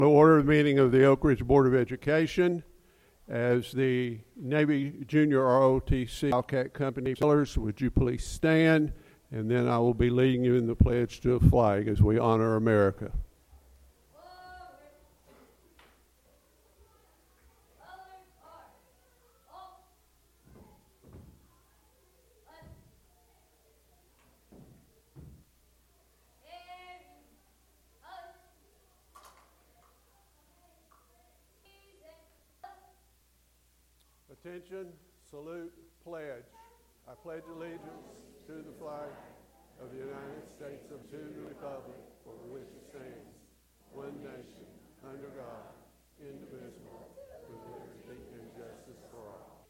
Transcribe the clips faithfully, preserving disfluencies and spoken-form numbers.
The order of the meeting of the Oak Ridge Board of Education. As the Navy Junior R O T C Wildcat Company pillars, would you please stand? And then I will be leading you in the pledge to a flag as we honor America. Attention, salute, pledge. I pledge allegiance to the flag of the United States and to the republic for which it stands, one nation, under God, indivisible, with liberty and justice for all.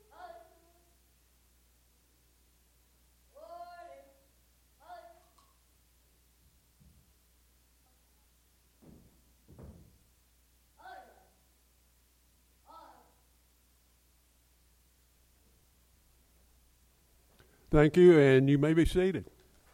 Thank you, and you may be seated.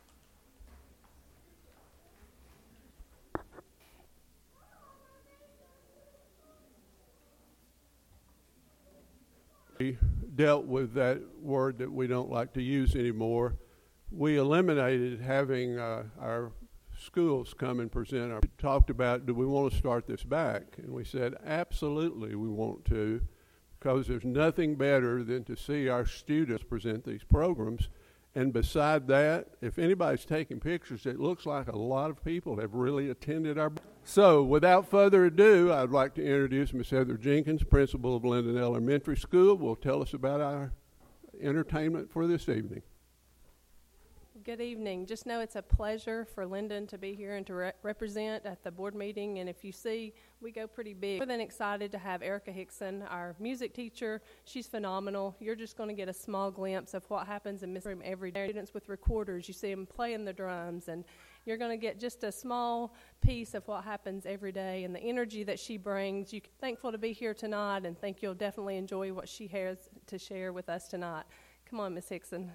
We dealt with that word that we don't like to use anymore. We eliminated having uh, our schools come and present. Our, we talked about, do we want to start this back? And we said, absolutely we want to, because there's nothing better than to see our students present these programs. And beside that, if anybody's taking pictures, it looks like a lot of people have really attended our... So, without further ado, I'd like to introduce Miz Heather Jenkins, principal of Linden Elementary School, will tell us about our entertainment for this evening. Good evening. Just know it's a pleasure for Linden to be here and to re- represent at the board meeting. And if you see, we go pretty big. More than excited to have Erica Hickson, our music teacher. She's phenomenal. You're just going to get a small glimpse of what happens in Miss Room every day. Students with recorders, you see them playing the drums, and you're going to get just a small piece of what happens every day and the energy that she brings. You're thankful to be here tonight, and think you'll definitely enjoy what she has to share with us tonight. Come on, Miss Hickson.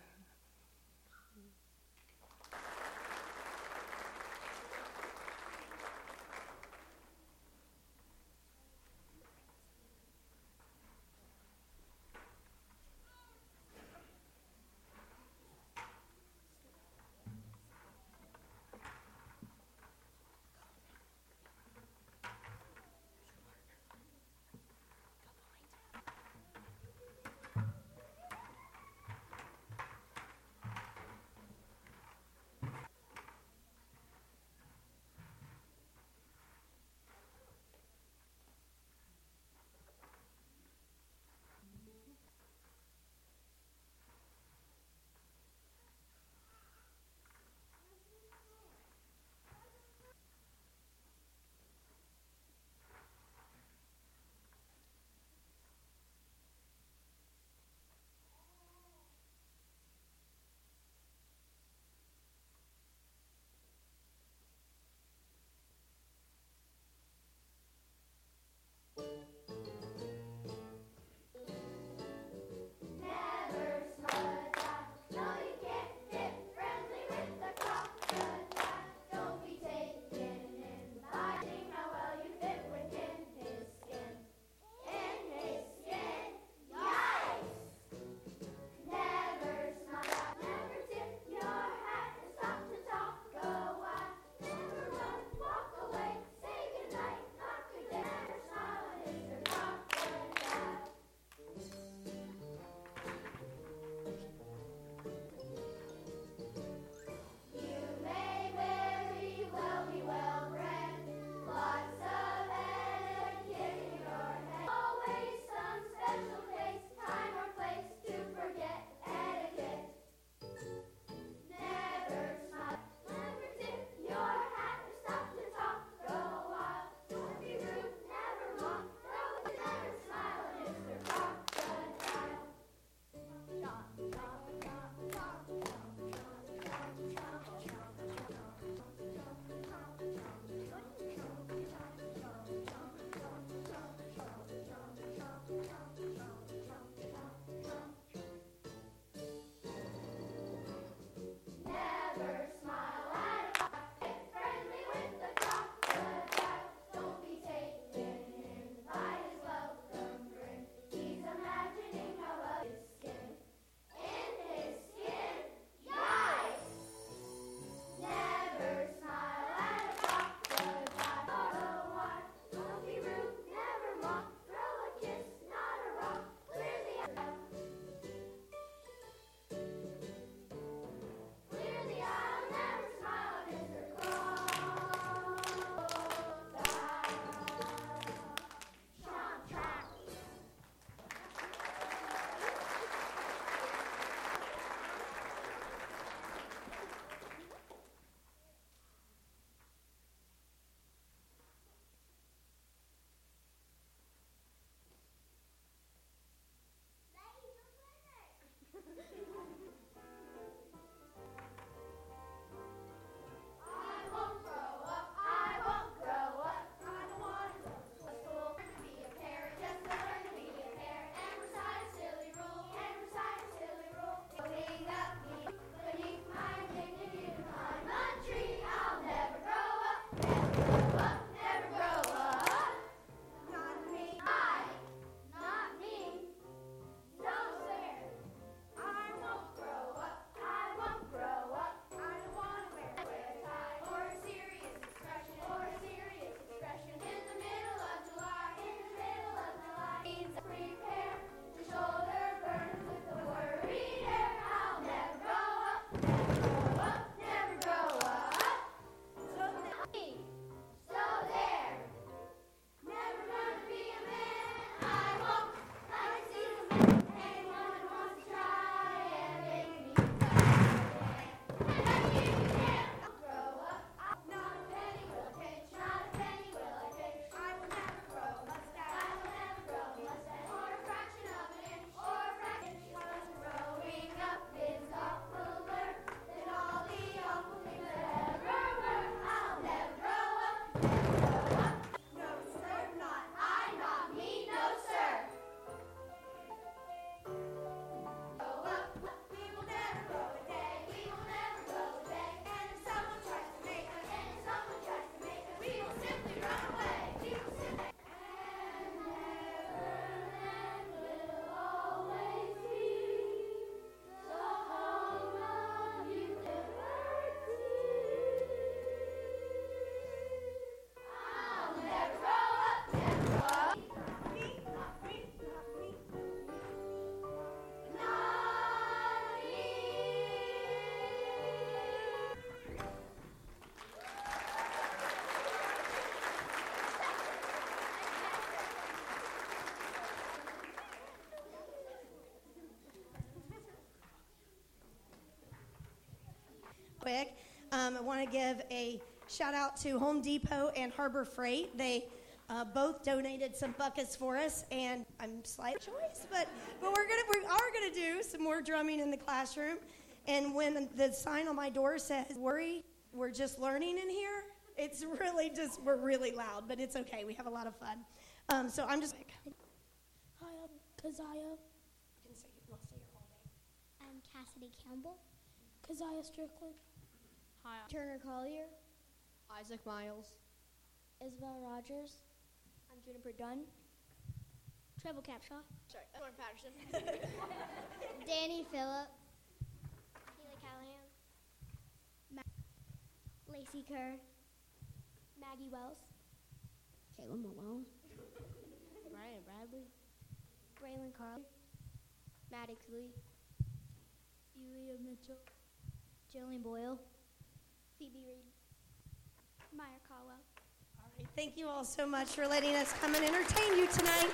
quick. Um, I want to give a shout out to Home Depot and Harbor Freight. They uh, both donated some buckets for us, and I'm slight choice, but but we're gonna we are gonna do some more drumming in the classroom. And when the sign on my door says "Worry, we're just learning in here," it's really just we're really loud, but it's okay. We have a lot of fun. Um, so I'm just. Hi, I'm Keziah. You can say, well, say your whole name. I'm Cassidy Campbell. Keziah Strickland. Hi, I'm Turner Collier. Isaac Miles. Isabel Rogers. I'm Juniper Dunn. Treble Capshaw. Sorry, Lauren Patterson. Danny Phillip. Keely Callahan. Ma- Lacey Kerr. Maggie Wells. Kayla Malone. Brian Bradley. Braylon Carl. Maddox Lee. Elia Mitchell. Jillian Boyle. Phoebe Reed. Meyer Caldwell. All right, thank you all so much for letting us come and entertain you tonight.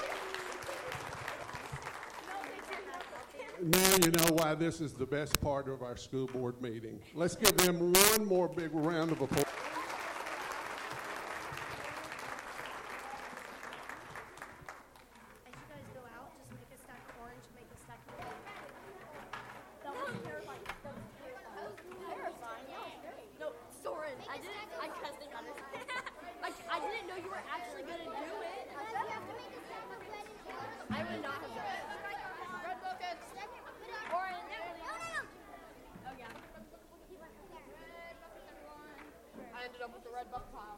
Now you know why this is the best part of our school board meeting. Let's give them one more big round of applause. As you guys go out, just make a stack of orange, make a stack of That was terrifying. That was terrifying. That was great. No, Soren, I didn't. I cussed him on his. I, I didn't know you were actually gonna do it. I would not have done it. Red buckets. Orange. Oh yeah. I ended up with the red bucket pile.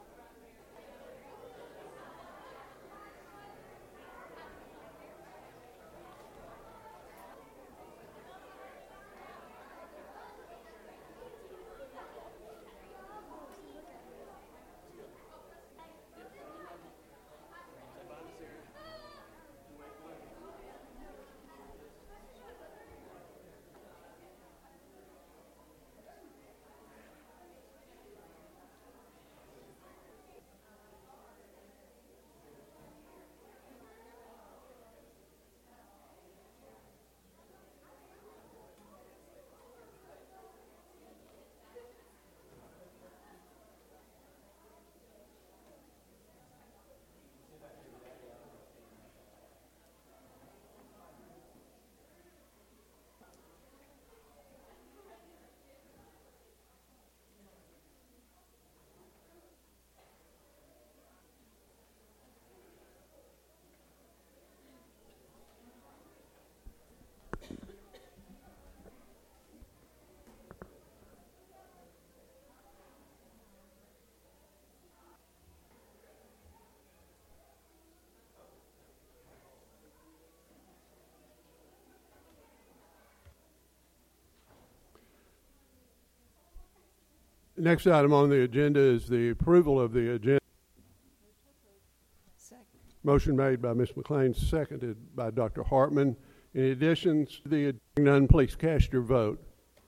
Next item on the agenda is the approval of the agenda. Second. Motion made by Miz McLean, seconded by Doctor Hartman. In addition to the none, please cast your vote.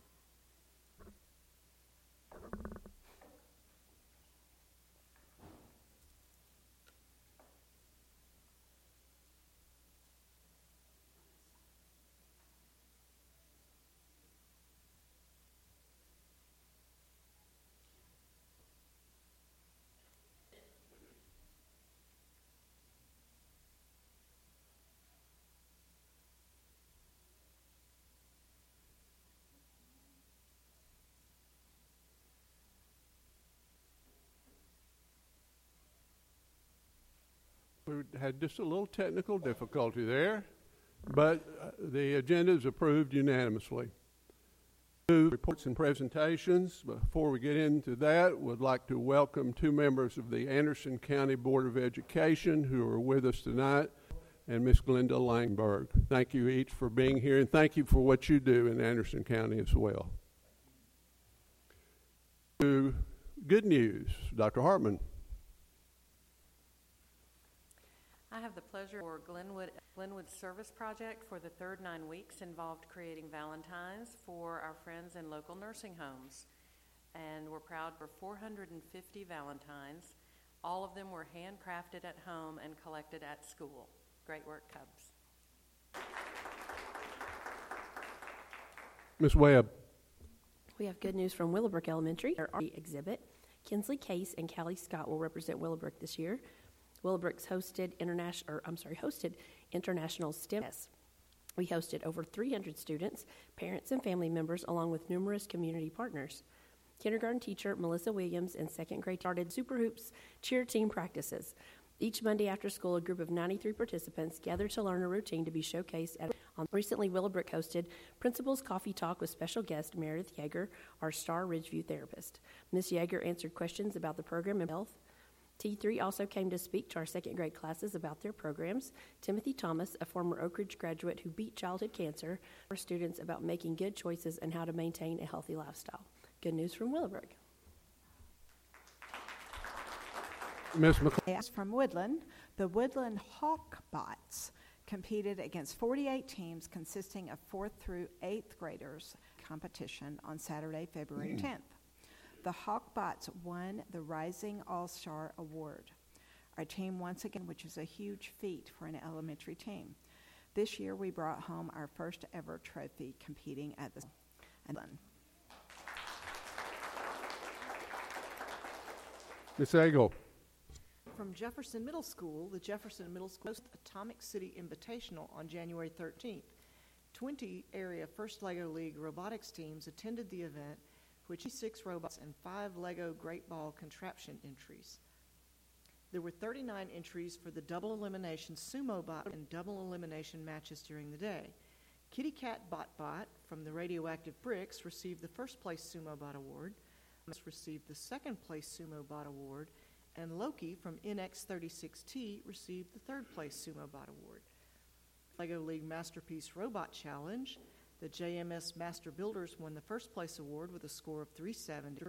We had just a little technical difficulty there, but uh, the agenda is approved unanimously. Two reports and presentations. Before we get into that, would like to welcome two members of the Anderson County Board of Education who are with us tonight, and Miss Glenda Langberg. Thank you each for being here, and thank you for what you do in Anderson County as well. To good news, Doctor Hartman. I have the pleasure for Glenwood Glenwood Service Project for the third nine weeks involved creating Valentines for our friends in local nursing homes. And we're proud for four hundred fifty Valentines. All of them were handcrafted at home and collected at school. Great work, Cubs. Miz Webb. We have good news from Willowbrook Elementary. Our art exhibit. Kinsley Case and Callie Scott will represent Willowbrook this year. Willowbrook's hosted international, or I'm sorry, hosted international STEM. We hosted over three hundred students, parents, and family members, along with numerous community partners. Kindergarten teacher Melissa Williams and second grade started Super Hoops cheer team practices. Each Monday after school, a group of ninety-three participants gathered to learn a routine to be showcased at. On recently, Willowbrook hosted Principal's Coffee Talk with special guest Meredith Yeager, our star Ridgeview therapist. Miz Yeager answered questions about the program and health. T three also came to speak to our second grade classes about their programs. Timothy Thomas, a former Oak Ridge graduate who beat childhood cancer, for students about making good choices and how to maintain a healthy lifestyle. Good news from Willowbrook. Miz McCall. Yes, from Woodland, the Woodland Hawkbots competed against forty-eight teams consisting of fourth through eighth graders competition on Saturday, February tenth. The Hawkbots won the Rising All-Star Award. Our team once again, which is a huge feat for an elementary team. This year we brought home our first ever trophy competing at the and Miz Agel. From Jefferson Middle School, the Jefferson Middle School hosts Atomic City Invitational on January thirteenth. twenty area First Lego League robotics teams attended the event, which is six robots and five Lego Great Ball contraption entries. There were thirty-nine entries for the double elimination sumo bot and double elimination matches during the day. Kitty Cat Bot Bot from the Radioactive Bricks received the first place sumo bot award, received the second place sumo bot award, and Loki from N X thirty-six T received the third place sumo bot award. Lego League Masterpiece Robot Challenge, the J M S Master Builders won the first place award with a score of three seventy.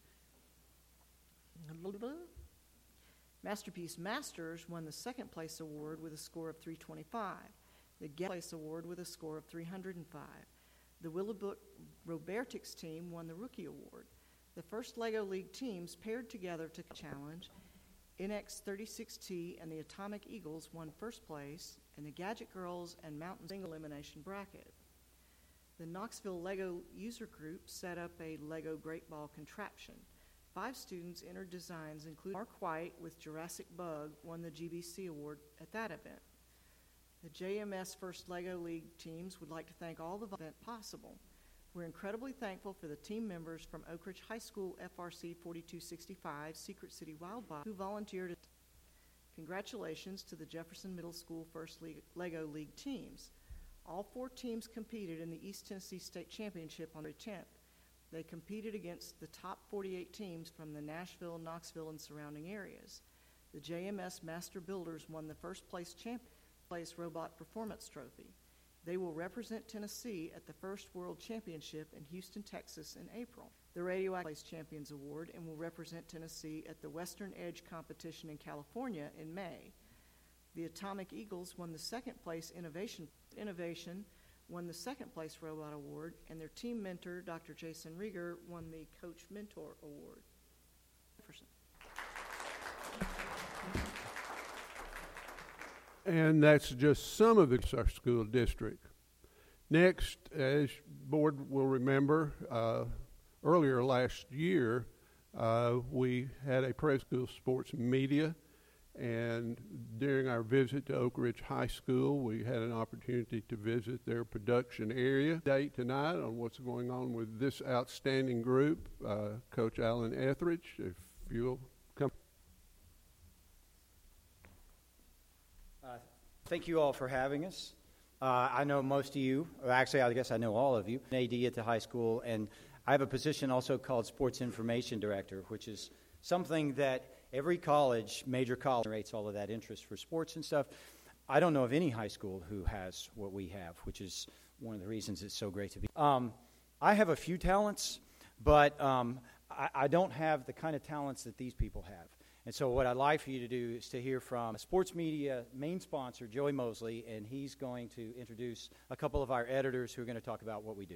Masterpiece Masters won the second place award with a score of three twenty-five. The Get Place Award with a score of three hundred five. The Willowbrook Robotics team won the Rookie Award. The first Lego League teams paired together to challenge. N X thirty-six T and the Atomic Eagles won first place, and the Gadget Girls and Mountain single elimination bracket. The Knoxville Lego user group set up a Lego Great Ball contraption. Five students entered designs, including Mark White with Jurassic Bug, won the G B C award at that event. The J M S First Lego League teams would like to thank all the event possible. We're incredibly thankful for the team members from Oak Ridge High School F R C forty-two sixty-five, Secret City Wildbot, who volunteered. Congratulations to the Jefferson Middle School First League, Lego League teams. All four teams competed in the East Tennessee State Championship on the tenth. They competed against the top forty-eight teams from the Nashville, Knoxville, and surrounding areas. The J M S Master Builders won the first place champion place Robot Performance Trophy. They will represent Tennessee at the first World Championship in Houston, Texas in April. The Radioactive Place Champions Award and will represent Tennessee at the Western Edge competition in California in May. The Atomic Eagles won the second place Innovation Innovation, won the second place Robot Award, and their team mentor, Doctor Jason Rieger, won the Coach Mentor Award. Jefferson. And that's just some of it, our school district. Next, as board will remember, uh, earlier last year, uh, we had a preschool sports media, and during our visit to Oak Ridge High School, we had an opportunity to visit their production area. Date tonight on what's going on with this outstanding group, uh, Coach Alan Etheridge, if you'll come. Uh, thank you all for having us. Uh, I know most of you, or actually I guess I know all of you, an A D at the high school, and I have a position also called Sports Information Director, which is something that every college, major college, generates all of that interest for sports and stuff. I don't know of any high school who has what we have, which is one of the reasons it's so great to be. Um, I have a few talents, but um, I, I don't have the kind of talents that these people have. And so what I'd like for you to do is to hear from sports media main sponsor, Joey Mosley, and he's going to introduce a couple of our editors who are going to talk about what we do.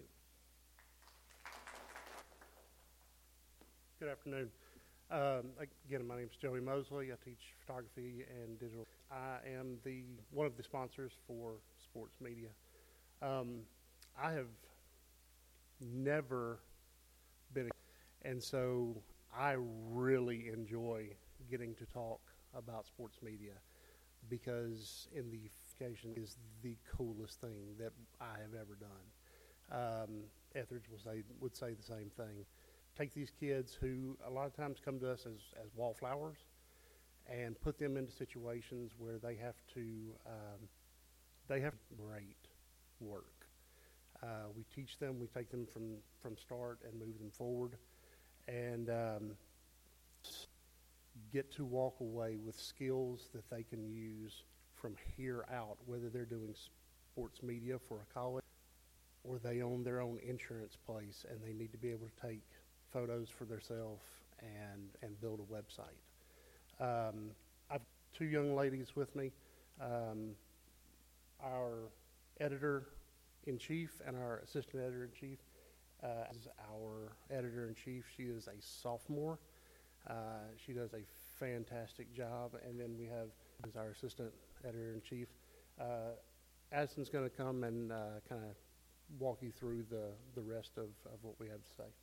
Good afternoon. Um, again, my name is Joey Mosley. I teach photography and digital. I am the one of the sponsors for sports media. Um, I have never been, and so I really enjoy getting to talk about sports media because in the education is the coolest thing that I have ever done. Um, Etheridge will say, would say the same thing. Take these kids who a lot of times come to us as, as wallflowers and put them into situations where they have to, um, they have great work. Uh, we teach them, we take them from, from start and move them forward, and um, get to walk away with skills that they can use from here out, whether they're doing sports media for a college or they own their own insurance place and they need to be able to take photos for themselves and, and build a website. Um, I've two young ladies with me, um, our editor-in-chief and our assistant editor-in-chief. Uh, is our editor-in-chief. She is a sophomore. Uh, she does a fantastic job. And then we have is our assistant editor-in-chief. Uh, Addison's going to come and uh, kind of walk you through the, the rest of, of what we have to say.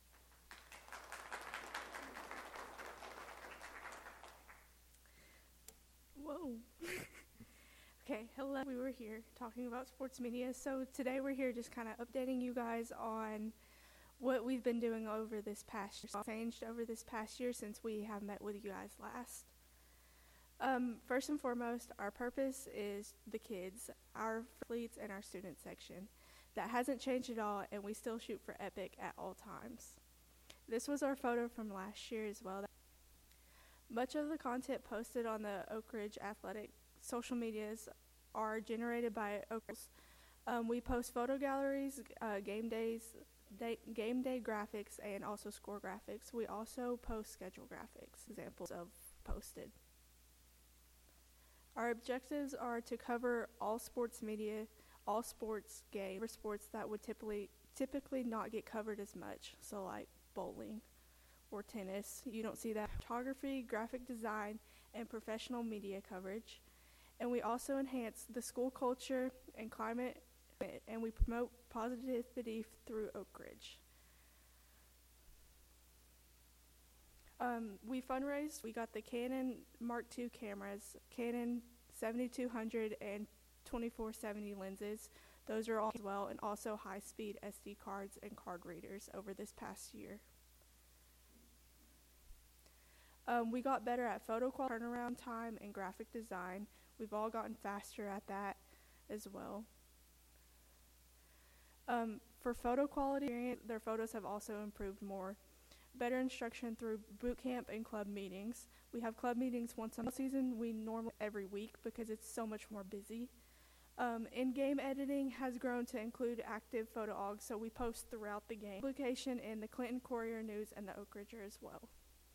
Whoa. Okay, hello. We were here talking about sports media. So today we're here just kind of updating you guys on what we've been doing over this past year. Changed over this past year since we have met with you guys last. Um, first and foremost, our purpose is the kids, our athletes, and our student section. That hasn't changed at all, and we still shoot for Epic at all times. This was our photo from last year as well. Much of the content posted on the Oak Ridge Athletic social medias are generated by Oak Ridge. Um, we post photo galleries, uh, game days, day, game day graphics, and also score graphics. We also post schedule graphics, examples of posted. Our objectives are to cover all sports media, all sports games, or sports that would typically typically not get covered as much, so like bowling or tennis. You don't see that. Photography, graphic design, and professional media coverage. And we also enhance the school culture and climate, and we promote positivity through Oak Ridge. Um, we fundraised. We got the Canon Mark two cameras, Canon seventy-two hundred and twenty-four seventy lenses. Those are all as well, and also high-speed S D cards and card readers over this past year. Um, we got better at photo quality, turnaround time, and graphic design. We've all gotten faster at that as well. Um, for photo quality, their photos have also improved more. Better instruction through boot camp and club meetings. We have club meetings once a season. We normally every week because it's so much more busy. Um, in-game editing has grown to include active photo logs, so we post throughout the game. Publication in the Clinton Courier News and the Oak Ridger as well.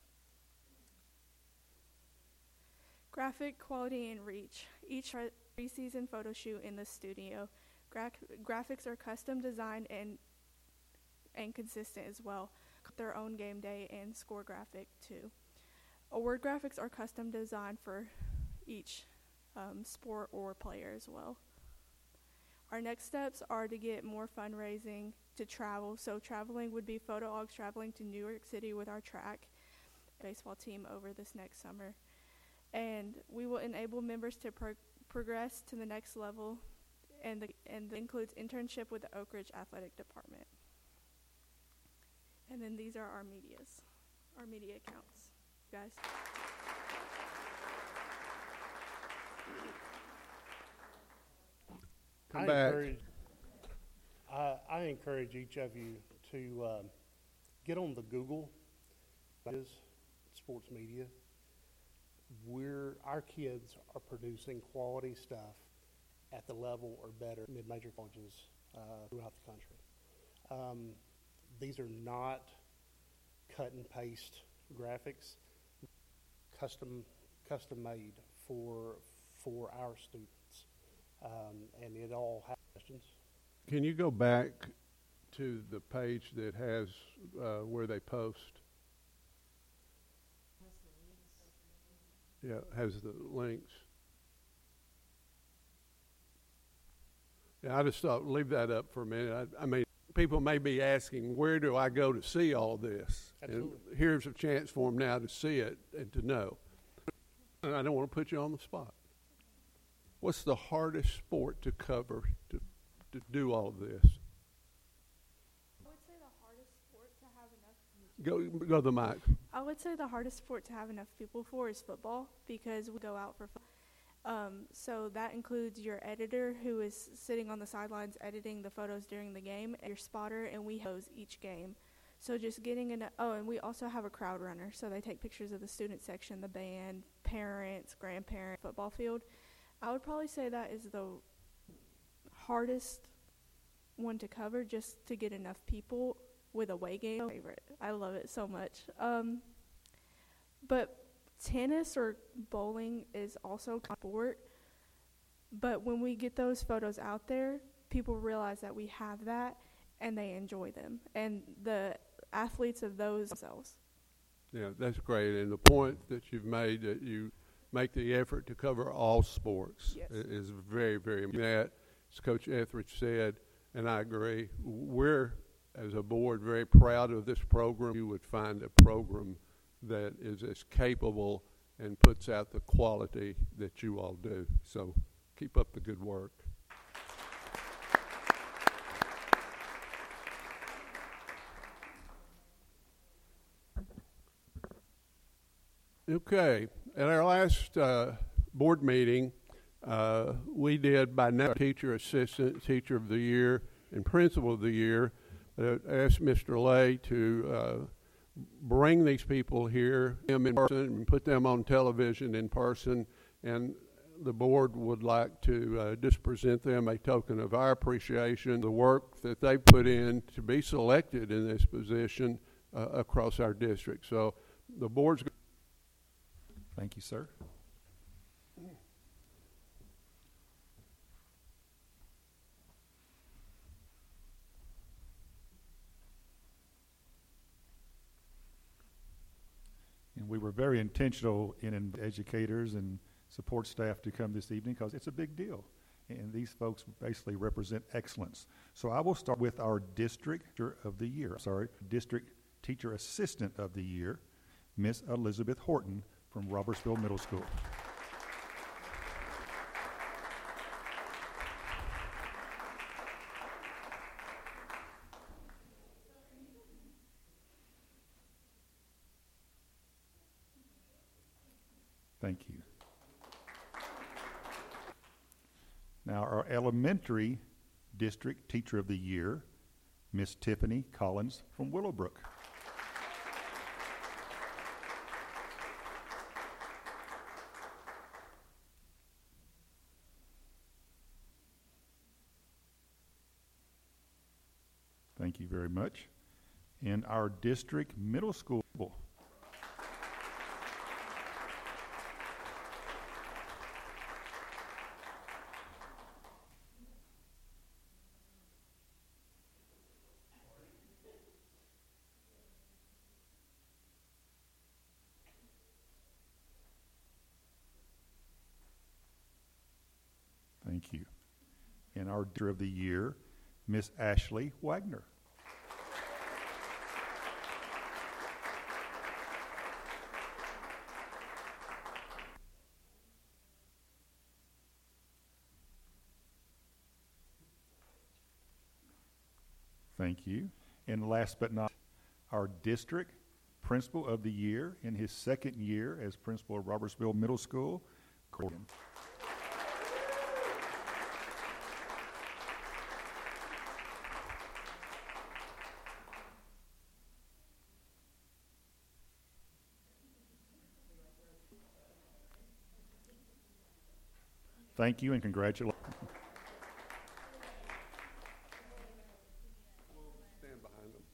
Graphic quality and reach. Each pre-season photo shoot in the studio. Gra- graphics are custom designed and and consistent as well. Their own game day and score graphic too. Award graphics are custom designed for each um, sport or player as well. Our next steps are to get more fundraising to travel. So traveling would be photo logs traveling to New York City with our track baseball team over this next summer. And we will enable members to pro- progress to the next level, and the, and that includes internship with the Oak Ridge Athletic Department. And then these are our medias, our media accounts, guys. Come I back. Encourage, I, I encourage each of you to um, get on the Google, sports media. We're, our kids are producing quality stuff at the level or better mid-major colleges uh, throughout the country. Um, these are not cut and paste graphics, custom custom made for for our students, um, and it all has questions. Can you go back to the page that has uh, where they post? Yeah, has the links. Yeah, I just thought leave that up for a minute. I, I mean, people may be asking, where do I go to see all this? Absolutely. And here's a chance for them now to see it and to know. And I don't want to put you on the spot. What's the hardest sport to cover to, to do all of this? I would say the hardest sport to have enough Go, go to the mic. I would say the hardest sport to have enough people for is football, because we go out for fun. Um, so that includes your editor, who is sitting on the sidelines editing the photos during the game, and your spotter, and we host each game. So just getting in. Oh, and we also have a crowd runner, so they take pictures of the student section, the band, parents, grandparents, football field. I would probably say that is the hardest one to cover, just to get enough people with a away game. My favorite. I love it so much. Um, but tennis or bowling is also a sport. But when we get those photos out there, people realize that we have that, and they enjoy them. And the athletes of those themselves. Yeah, that's great. And the point that you've made, that you make the effort to cover all sports, yes. is very, very important. As Coach Etheridge said, and I agree, we're, as a board, very proud of this program. You would find a program that is as capable and puts out the quality that you all do. So keep up the good work. Okay, at our last uh, board meeting, uh, we did by now teacher assistant, teacher of the year, and principal of the year. Uh, asked Mister Lay to uh, bring these people here, them in person, and put them on television in person. And the board would like to uh, just present them a token of our appreciation, the work that they put in to be selected in this position uh, across our district. So the board's. Thank you, sir. And we were very intentional in educators and support staff to come this evening because it's a big deal. And these folks basically represent excellence. So I will start with our district teacher of the year. Sorry, district teacher assistant of the year, Miss Elizabeth Horton from Robertsville Middle School. Thank you. Now, our elementary district teacher of the year, Miss Tiffany Collins from Willowbrook. Thank you very much. And our district middle school. Thank you. And our teacher of the year, Miss Ashley Wagner. Thank you. And last but not, our district principal of the year in his second year as principal of Robertsville Middle School, Corrigan. Thank you and congratulations. Stand behind them.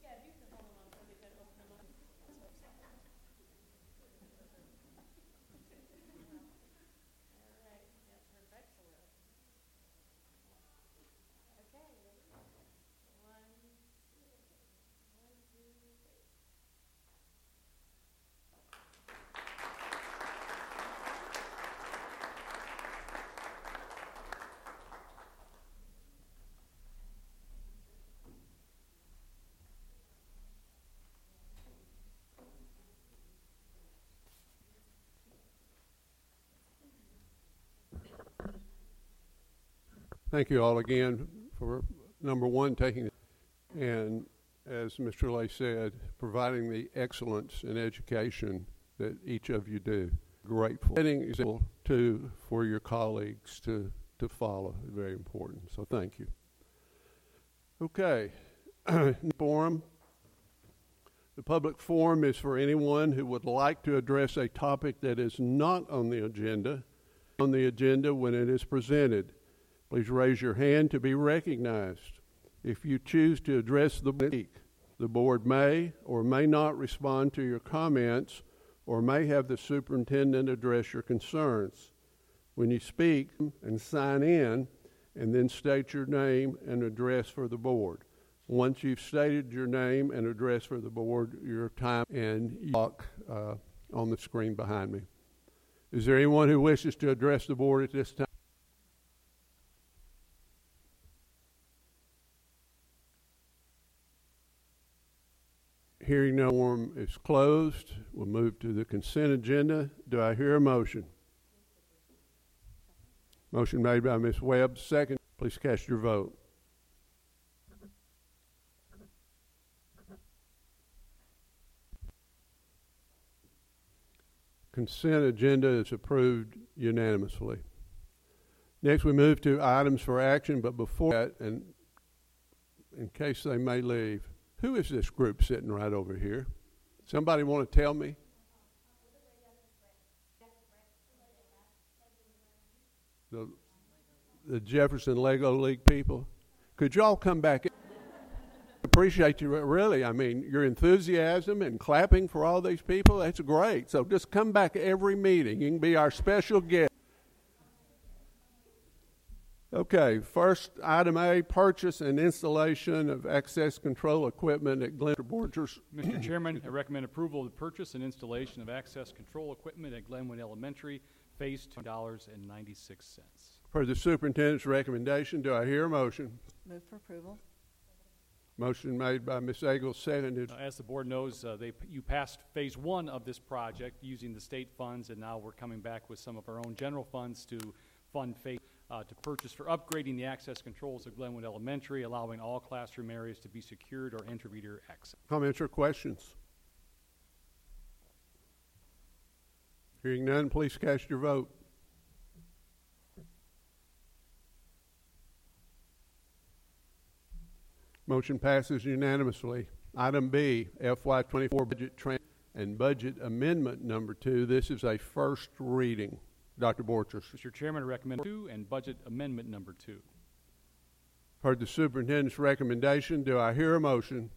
thank you all again for, number one, taking, and as Mister Lay said, providing the excellence in education that each of you do. Grateful. Setting example, too, for your colleagues to, to follow is very important. So thank you. Okay. Forum. The public forum is for anyone who would like to address a topic that is not on the agenda, on the agenda when it is presented. Please raise your hand to be recognized. If you choose to address the board, the board may or may not respond to your comments or may have the superintendent address your concerns. When you speak, and sign in, and then state your name and address for the board. Once you've stated your name and address for the board, your time and you talk uh, on the screen behind me. Is there anyone who wishes to address the board at this time? Hearing no forum is closed. We'll move to the consent agenda. Do I hear a motion? Motion made by Miz Webb. Second. Please cast your vote. Consent agenda is approved unanimously. Next, we move to items for action, but before that, and in case they may leave, who is this group sitting right over here? Somebody want to tell me? The, the Jefferson Lego League people. Could y'all come back? Appreciate you, really. I mean, your enthusiasm and clapping for all these people, that's great. So just come back every meeting. You can be our special guest. Okay, first item A, purchase and installation of access control equipment at Glenwood. Borchers. Mister Chairman, I recommend approval of the purchase and installation of access control equipment at Glenwood Elementary, Phase two dollars and ninety-six cents. Per the superintendent's recommendation, do I hear a motion? Move for approval. Motion made by Miz Eagles, seconded. Uh, as the board knows, uh, they you passed phase one of this project using the state funds, and now we're coming back with some of our own general funds to fund phase uh, to purchase for upgrading the access controls at Glenwood Elementary, allowing all classroom areas to be secured or intermediate access. Comments or questions? Hearing none, please cast your vote. Motion passes unanimously. Item B, F Y twenty-four budget trans and budget amendment number two. This is a first reading. Doctor Borchers. Mister Chairman, I recommend two and budget amendment number two. Heard the superintendent's recommendation. Do I hear a motion?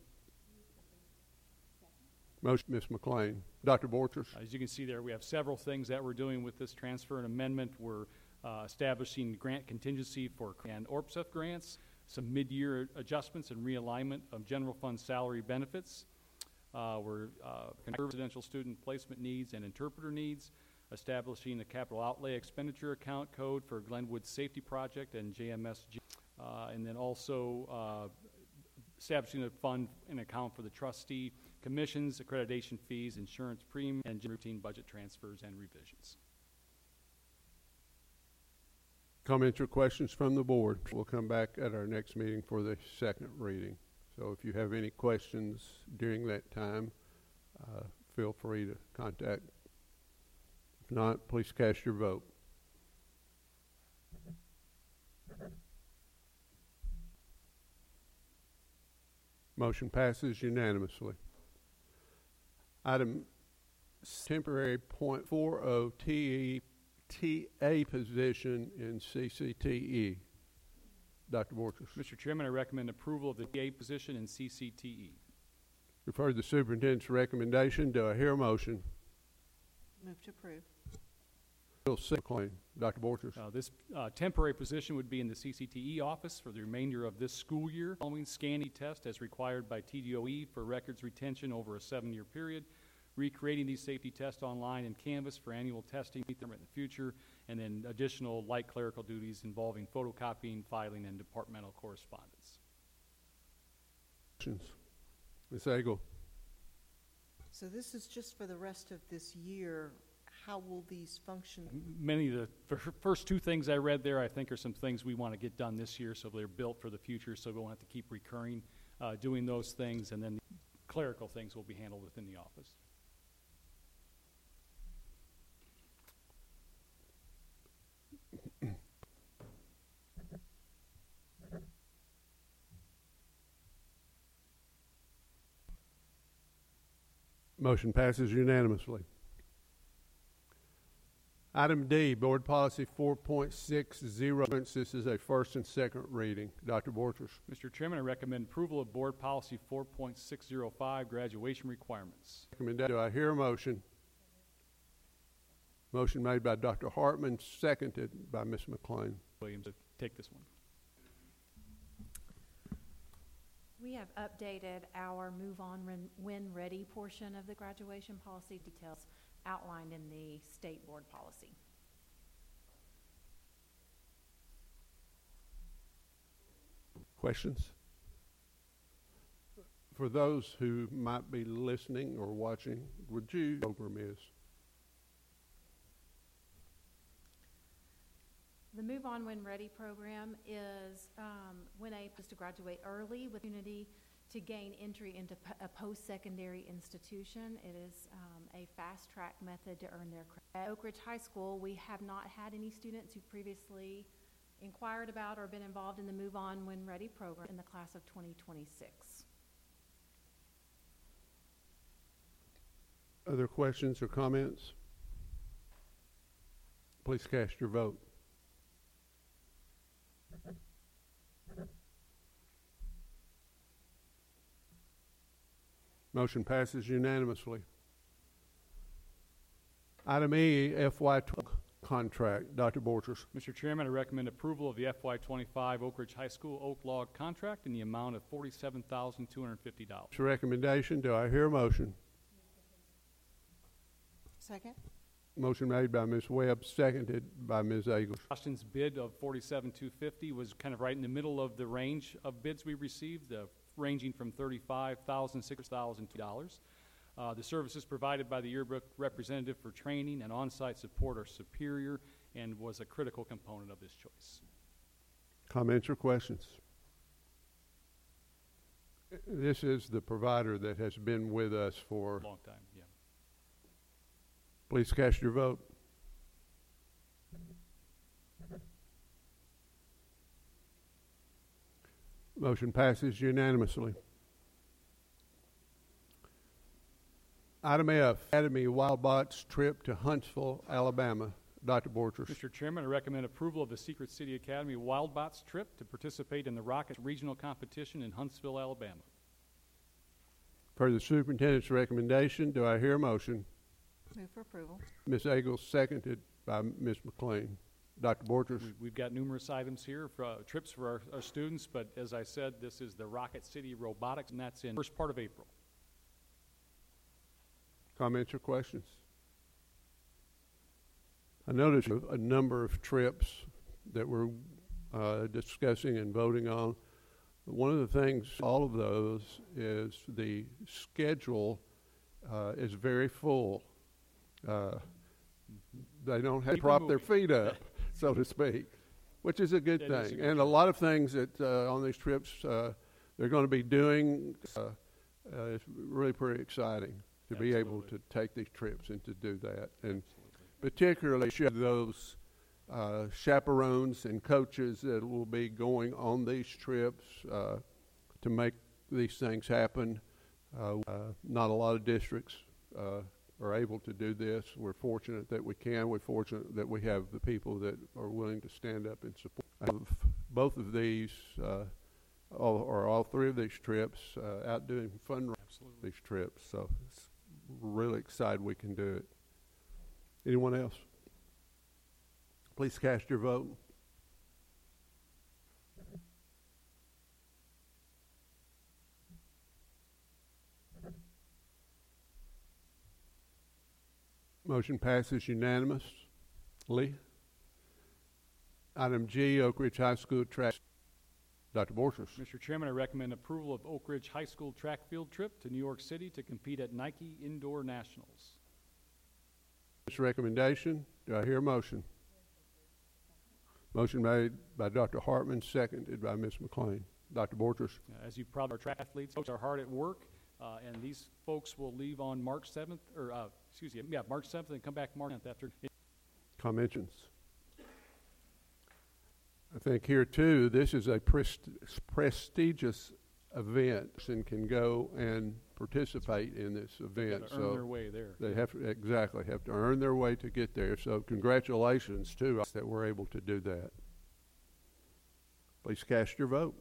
Motion, Miz McLean. Doctor Borchers. As you can see there, we have several things that we're doing with this transfer and amendment. We're uh, establishing grant contingency for and O R P S E F grants, some mid-year adjustments and realignment of general fund salary benefits. Uh, we're uh, residential student placement needs and interpreter needs, establishing a capital outlay expenditure account code for Glenwood Safety Project and J M S G, uh, and then also uh, establishing a fund and account for the trustee commissions, accreditation fees, insurance premium, and routine budget transfers and revisions. Comments or questions from the board? We'll come back at our next meeting for the second reading. So if you have any questions during that time, uh, feel free to contact. If not, please cast your vote. Motion passes unanimously. Item temporary point four oh T A position in C C T E. Doctor Borchers. Mister Chairman, I recommend approval of the T A position in C C T E. You've heard the superintendent's recommendation. Do I hear a motion? Move to approve. Claim. Doctor Borchers. Uh, this uh, temporary position would be in the C C T E office for the remainder of this school year, following scanning test as required by T D O E for records retention over a seven-year period, recreating these safety tests online in Canvas for annual testing in the future, and then additional light clerical duties involving photocopying, filing, and departmental correspondence. Miz Eagle. So this is just for the rest of this year. how will these function? Many of the f- first two things I read there, I think, are some things we want to get done this year, so they're built for the future, so we won't have to keep recurring uh, doing those things, and then the clerical things will be handled within the office. Motion passes unanimously. Item D, Board Policy four point six zero. This is a first and second reading. Doctor Borchers. Mister Chairman, I recommend approval of Board Policy four point six zero five, graduation requirements. Recommendation. Do I hear a motion? Motion made by Doctor Hartman, seconded by Miz McLean. Williams, to take this one. We have updated our Move On When Ready portion of the graduation policy, details outlined in the state board policy. Questions? For those who might be listening or watching, would you over, Miz? The Move On When Ready program is um, when a supposed to graduate early with opportunity to gain entry into p- a post-secondary institution. It is um, a fast-track method to earn their credit. At Oak Ridge High School, we have not had any students who previously inquired about or been involved in the Move On When Ready program in the class of twenty twenty-six. Other questions or comments? Please cast your vote. Motion passes unanimously. Item E, F Y twelve contract. Doctor Borchers. Mister Chairman, I recommend approval of the F Y twenty-five Oak Ridge High School Oak Log contract in the amount of forty-seven thousand two hundred fifty dollars. Recommendation. Do I hear a motion? Second. Motion made by Miz Webb, seconded by Miz Eagles. Austin's bid of forty-seven thousand two hundred fifty dollars was kind of right in the middle of the range of bids we received, uh, ranging from thirty-five thousand dollars to six thousand dollars. Uh, the services provided by the yearbook representative for training and on-site support are superior and was a critical component of this choice. Comments or questions? This is the provider that has been with us for a long time, yeah. Please cast your vote. Motion passes unanimously. Item F, Academy Wildbots trip to Huntsville, Alabama. Doctor Borchers. Mister Chairman, I recommend approval of the Secret City Academy Wildbots trip to participate in the Rockets Regional Competition in Huntsville, Alabama. Per the superintendent's recommendation, do I hear a motion? Move for approval. Miz Eagles, seconded by Miz McLean. Doctor Borchers. We, we've got numerous items here for uh, trips for our, our students, but as I said, this is the Rocket City Robotics, and that's in the first part of April. Comments or questions? I noticed a, a number of trips that we're uh, discussing and voting on. One of the things, all of those, is the schedule uh, is very full. Uh, they don't have to prop their feet up, so to speak, which is a good That is a thing. good And a lot of things that uh, on these trips uh, they're going to be doing. Uh, uh, it's really pretty exciting to Absolutely. be able to take these trips and to do that, and particularly show those uh, chaperones and coaches that will be going on these trips uh, to make these things happen. Uh, uh, not a lot of districts uh, are able to do this. We're fortunate that we can. We're fortunate that we have the people that are willing to stand up and support. Of both of these, uh, all, or all three of these trips, uh, out doing fundraising these trips. So it's really excited we can do it. Anyone else? Please cast your vote. Motion passes unanimously. Item G, Oak Ridge High School track. Doctor Borchers. Mister Chairman, I recommend approval of Oak Ridge High School track field trip to New York City to compete at Nike Indoor Nationals. This recommendation, do I hear a motion? Motion made by Doctor Hartman, seconded by Miz McLean. Doctor Borchers. Uh, As you probably, our track athletes folks are hard at work, uh, and these folks will leave on March seventh, or uh, excuse me, yeah, March seventh, and come back March tenth after. Comments? I think here too, this is a prest- prestigious event and can go and participate in this event. They've got to earn their way there. They have to, exactly, have to earn their way to get there. So congratulations to us that we're able to do that. Please cast your vote.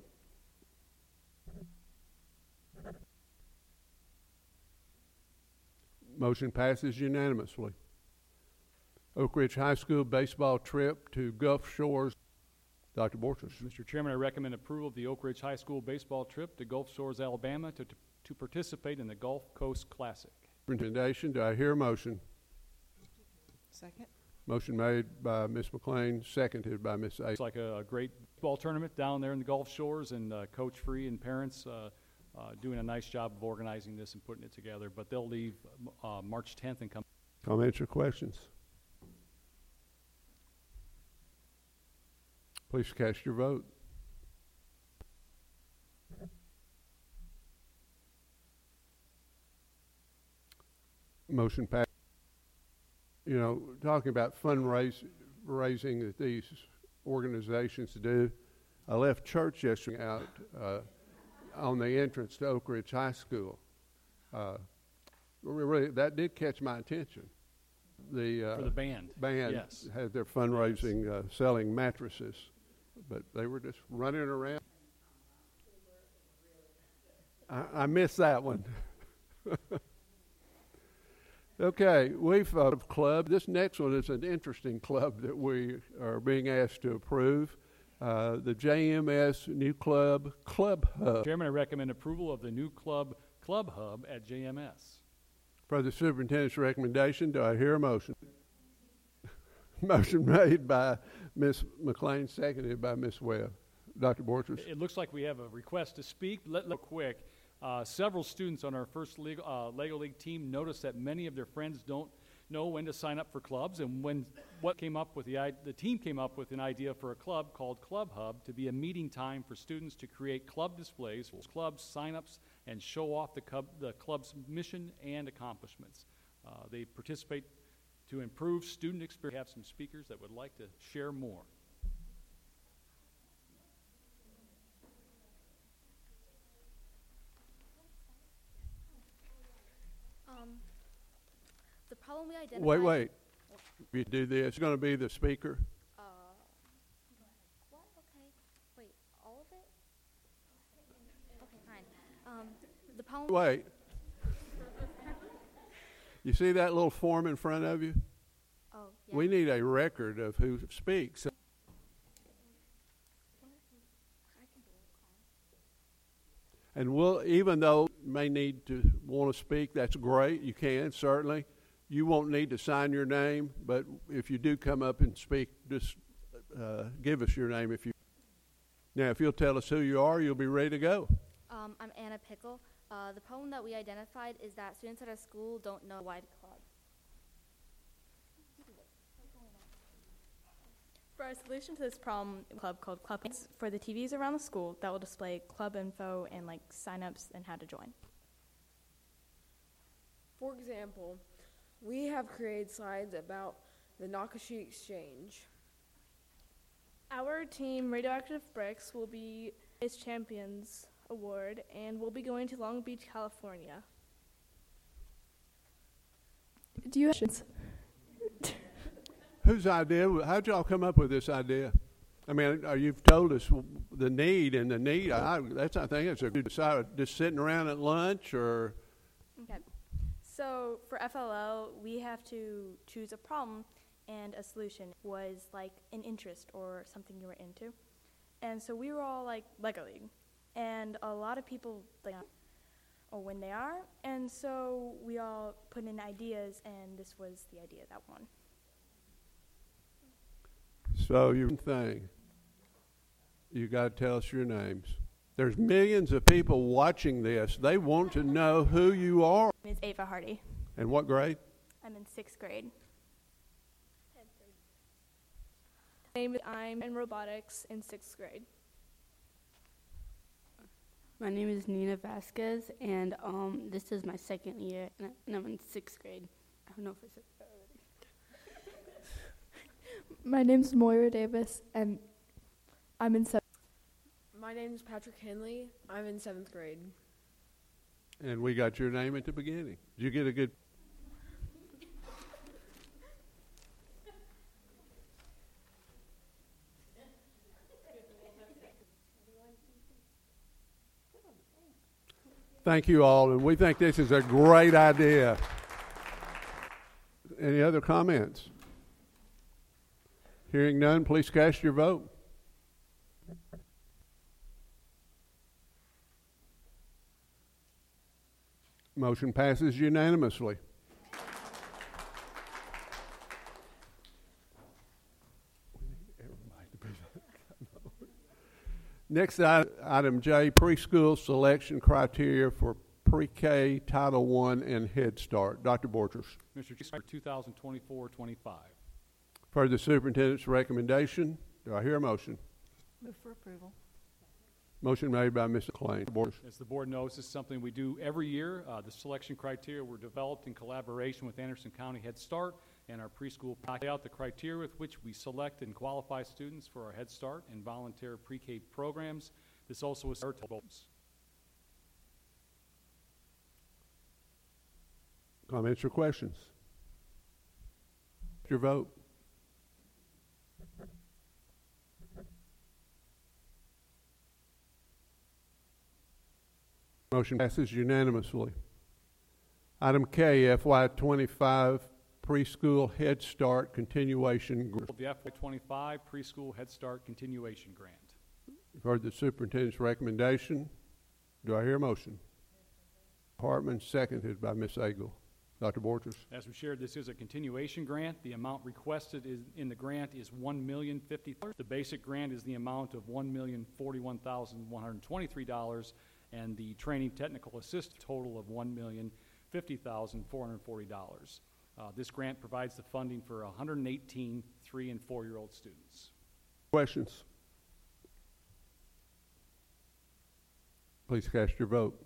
Motion passes unanimously. Oak Ridge High School baseball trip to Gulf Shores. Doctor Borchers. Mister Chairman, I recommend approval of the Oak Ridge High School baseball trip to Gulf Shores, Alabama to, to, to participate in the Gulf Coast Classic. Recommendation, do I hear a motion? Second. Motion made by Miz McLean, seconded by Miz A. It's like a, a great ball tournament down there in the Gulf Shores, and uh, Coach Free and parents uh, uh, doing a nice job of organizing this and putting it together. But they'll leave uh, March tenth and come. Comments or questions? Please cast your vote. Motion passed. You know, talking about fundraising that these organizations do, I left church yesterday out uh, on the entrance to Oak Ridge High School. Uh, really, that did catch my attention. The uh, For the band. Band Yes. had their fundraising uh, selling mattresses, but they were just running around. I, I missed that one. Okay, we've uh, club. This next one is an interesting club that we are being asked to approve. Uh, the J M S New Club Club Hub. Chairman, I recommend approval of the new club Club Hub at J M S. For the superintendent's recommendation, do I hear a motion? Motion made by Miz McLean, seconded by Miz Webb. Doctor Borchers. It looks like we have a request to speak. Let, let quick. Uh, several students on our first Lego, uh, Lego League team noticed that many of their friends don't know when to sign up for clubs, and when what came up with the the team came up with an idea for a club called Club Hub to be a meeting time for students to create club displays, clubs, sign-ups, and show off the, club, the club's mission and accomplishments. Uh, they participate to improve student experience. We have some speakers that would like to share more. Um, the problem we identified. Wait, wait. If you do this, it's going to be the speaker. Uh, what? Okay. Wait, all of it? Okay, fine. Um, the problem. Wait. You see that little form in front of you? Oh, yeah. We need a record of who speaks. And we'll, even though you may need to want to speak, that's great. You can, certainly. You won't need to sign your name, but if you do come up and speak, just uh, give us your name. If you Now, if you'll tell us who you are, you'll be ready to go. Um, I'm Anna Pickle. Uh, the problem that we identified is that students at our school don't know wide club. For our solution to this problem, a club called Club It's for the T Vs around the school that will display club info and like sign-ups and how to join. For example, we have created slides about the Nakashi Exchange. Our team, Radioactive Bricks, will be its Champions Award, and we'll be going to Long Beach, California. Do you have questions? Whose idea? How'd y'all come up with this idea? I mean, uh, you've told us the need, and the need, I, that's, I think, it's a good decide. Just sitting around at lunch, or? Okay. So for F L L, we have to choose a problem, and a solution was like an interest or something you were into. And so we were all like Lego League. And a lot of people like or when they are. And so we all put in ideas, and this was the idea that won. So your thing, you got to tell us your names. There's millions of people watching this. They want to know who you are. My name is Ava Hardy. And what grade? I'm in sixth grade. I'm in robotics in sixth grade. My name is Nina Vasquez, and um, this is my second year, and I'm in sixth grade. I don't know if I said that already. My name's Moira Davis, and I'm in seventh. My name's Patrick Henley. I'm in seventh grade. And we got your name at the beginning. Did you get a good... Thank you all, and we think this is a great idea. Any other comments? Hearing none, please cast your vote. Motion passes unanimously. Next item J, preschool selection criteria for pre-K, Title One, and Head Start. Doctor Borchers. Mister Chair, two thousand twenty-four twenty-five. For the superintendent's recommendation, do I hear a motion? Move for approval. Motion made by Mister Klein. As the board knows, this is something we do every year. Uh, the selection criteria were developed in collaboration with Anderson County Head Start and our preschool. Lay out the criteria with which we select and qualify students for our Head Start and volunteer pre-K programs. This also is our votes. Comments or questions? Your vote. Motion passes unanimously. Item K, F Y twenty-five preschool Head Start continuation grant. The F Y twenty-five preschool Head Start continuation grant. You've heard the superintendent's recommendation. Do I hear a motion? Hartman, seconded by Miz Agle. Doctor Borchers. As we shared, this is a continuation grant. The amount requested is, in the grant is one million fifty thousand dollars. The basic grant is the amount of one million forty-one thousand one hundred twenty-three dollars, and the training technical assist total of one million fifty thousand four hundred forty dollars. Uh, this grant provides the funding for one hundred eighteen three and four year old students. Questions? Please cast your vote.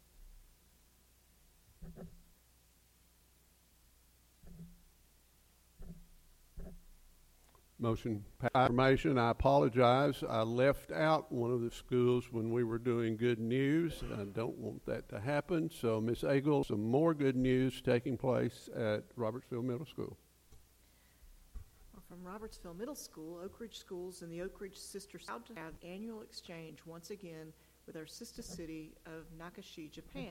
Motion information. I apologize. I left out one of the schools when we were doing good news. I don't want that to happen. So, Miz Agle, some more good news taking place at Robertsville Middle School. Well, from Robertsville Middle School, Oak Ridge Schools and the Oak Ridge Sister proud to have annual exchange once again with our sister city of Nakashi, Japan.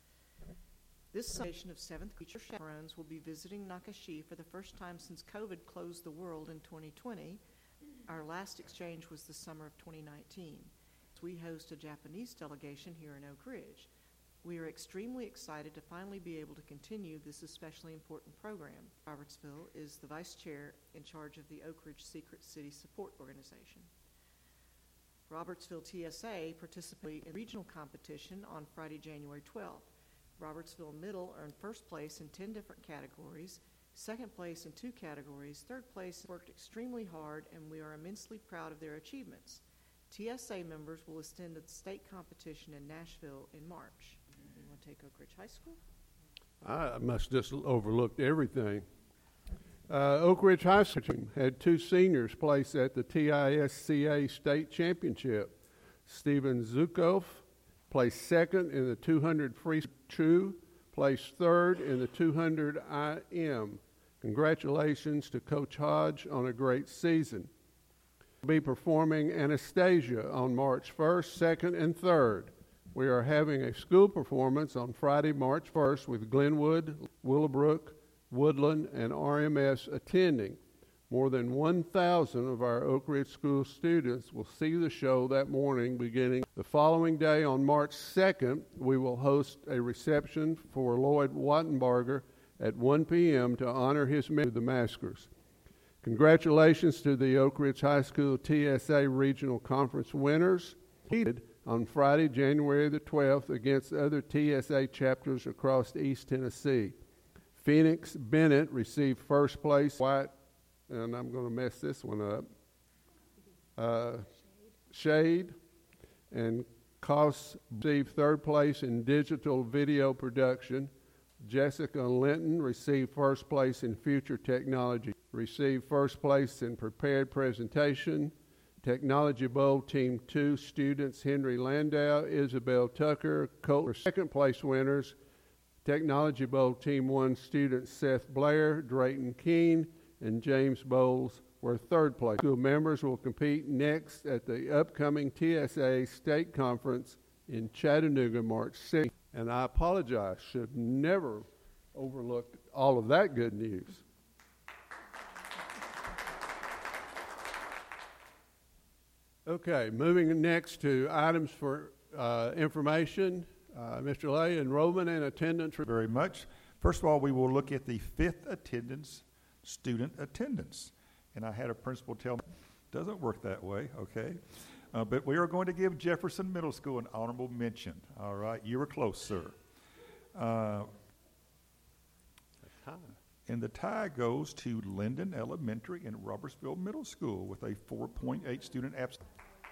This celebration of seventh grade chaperones will be visiting Nakashi for the first time since COVID closed the world in twenty twenty. Our last exchange was the summer of twenty nineteen. We host a Japanese delegation here in Oak Ridge. We are extremely excited to finally be able to continue this especially important program. Robertsville is the vice chair in charge of the Oak Ridge Secret City Support Organization. Robertsville T S A participated in regional competition on Friday, January twelfth. Robertsville Middle earned first place in ten different categories, second place in two categories, third place worked extremely hard, and we are immensely proud of their achievements. T S A members will attend the state competition in Nashville in March. You want to take Oak Ridge High School? I must just overlooked everything. Uh, Oak Ridge High School had two seniors place at the T I S C A State Championship. Stephen Zukov placed second in the two hundred free true, placed third in the two hundred I M. Congratulations to Coach Hodge on a great season. We'll be performing Anastasia on March first, second, and third. We are having a school performance on Friday, March first with Glenwood, Willowbrook, Woodland, and R M S attending. More than one thousand of our Oak Ridge School students will see the show that morning beginning. The following day, on March second, we will host a reception for Lloyd Wattenbarger at one p.m. to honor his memory of the Maskers. Congratulations to the Oak Ridge High School T S A Regional Conference winners. On Friday, January the twelfth, against other T S A chapters across East Tennessee. Phoenix Bennett received first place, White, and I'm going to mess this one up, uh, Shade, and Koss received third place in digital video production. Jessica Linton received first place in future technology, received first place in prepared presentation. Technology Bowl Team two students Henry Landau, Isabel Tucker, Colt were second place winners. Technology Bowl Team one students Seth Blair, Drayton Keene, and James Bowles were third place. School members will compete next at the upcoming T S A State Conference in Chattanooga, March sixth. And I apologize, should never overlook all of that good news. Okay, moving next to items for uh, information. Uh, Mister Lay, enrollment and attendance. Very much. First of all, we will look at the fifth attendance, student attendance. And I had a principal tell me, doesn't work that way, okay? Uh, but we are going to give Jefferson Middle School an honorable mention. All right, you were close, sir. Uh, and the tie goes to Linden Elementary and Robertsville Middle School with a four point eight student absence.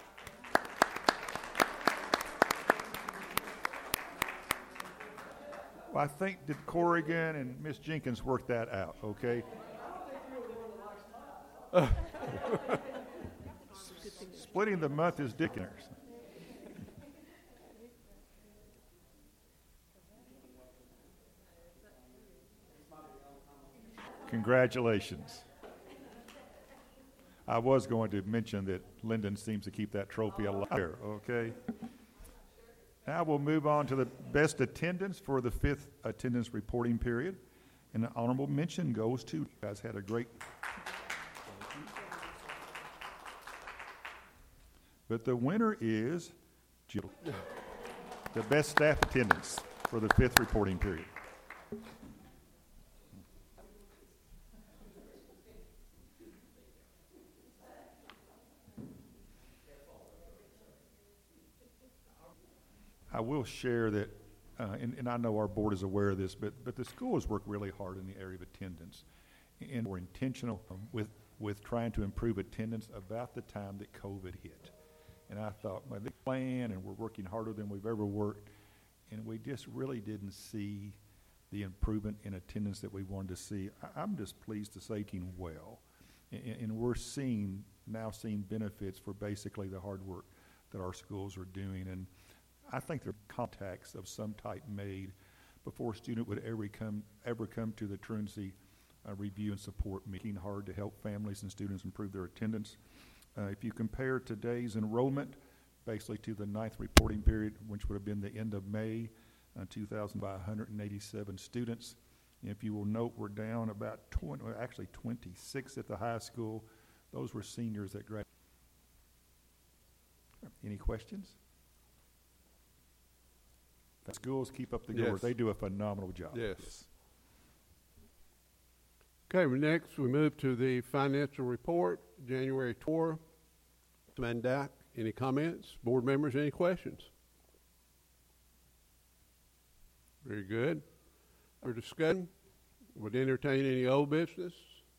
Well, I think that Corrigan and Miss Jenkins worked that out, okay? Uh, Splitting the month is Dickens. Congratulations. I was going to mention that Linden seems to keep that trophy alive, okay? Now we'll move on to the best attendance for the fifth attendance reporting period. And an honorable mention goes to, you guys had a great... But the winner is Jill, the best staff attendance for the fifth reporting period. I will share that, uh, and, and I know our board is aware of this, but, but the school has worked really hard in the area of attendance. And we're intentional with, with trying to improve attendance about the time that COVID hit. And I thought, well, they plan, and we're working harder than we've ever worked, and we just really didn't see the improvement in attendance that we wanted to see. I, I'm just pleased to say, team well, and, and we're seeing now seeing benefits for basically the hard work that our schools are doing. And I think there are contacts of some type made before a student would ever come ever come to the truancy uh, review and support meeting hard to help families and students improve their attendance. Uh, if you compare today's enrollment basically to the ninth reporting period, which would have been the end of May uh, two thousand, by one hundred eighty-seven students. And if you will note, we're down about twenty, well, actually twenty-six at the high school. Those were seniors that graduated. Any questions? The schools keep up the good work. They do a phenomenal job. Yes. yes. Okay, well, next we move to the financial report, January tour. Van Dyke, any comments? Board members, any questions? Very good. For discussion, would entertain any old business?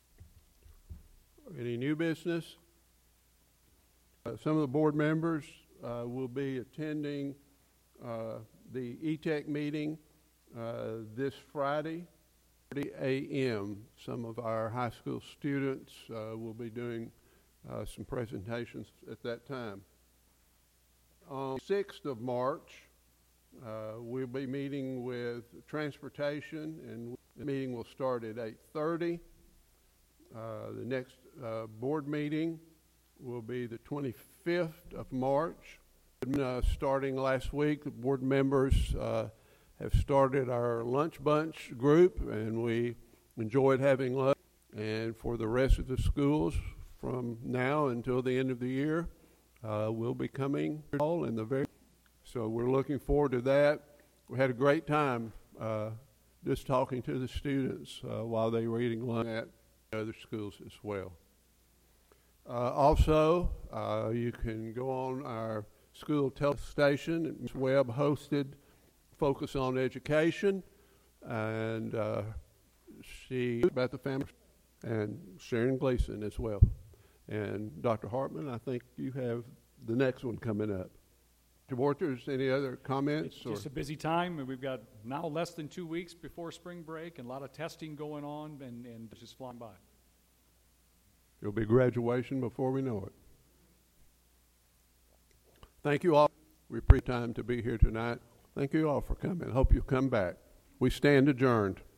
Any new business? Uh, some of the board members uh, will be attending uh, the E T E C meeting uh, this Friday. A M Some of our high school students uh, will be doing uh, some presentations at that time. On the sixth of March, uh, we'll be meeting with transportation, and the meeting will start at eight thirty. Uh, the next uh, board meeting will be the twenty-fifth of March. Uh, starting last week, the board members uh, have started our lunch bunch group, and we enjoyed having lunch. And for the rest of the schools, from now until the end of the year, uh, we'll be coming all in the very. So we're looking forward to that. We had a great time uh, just talking to the students uh, while they were eating lunch at other schools as well. Uh, also, uh, you can go on our school television station. It's web hosted. Focus on education, and uh, she about the family, and Sharon Gleason as well. And Doctor Hartman, I think you have the next one coming up. Mister Borchers, any other comments? It's just a busy time, and we've got now less than two weeks before spring break and a lot of testing going on, and, and it's just flying by. There'll be graduation before we know it. Thank you all. We appreciate time to be here tonight. Thank you all for coming. Hope you come back. We stand adjourned.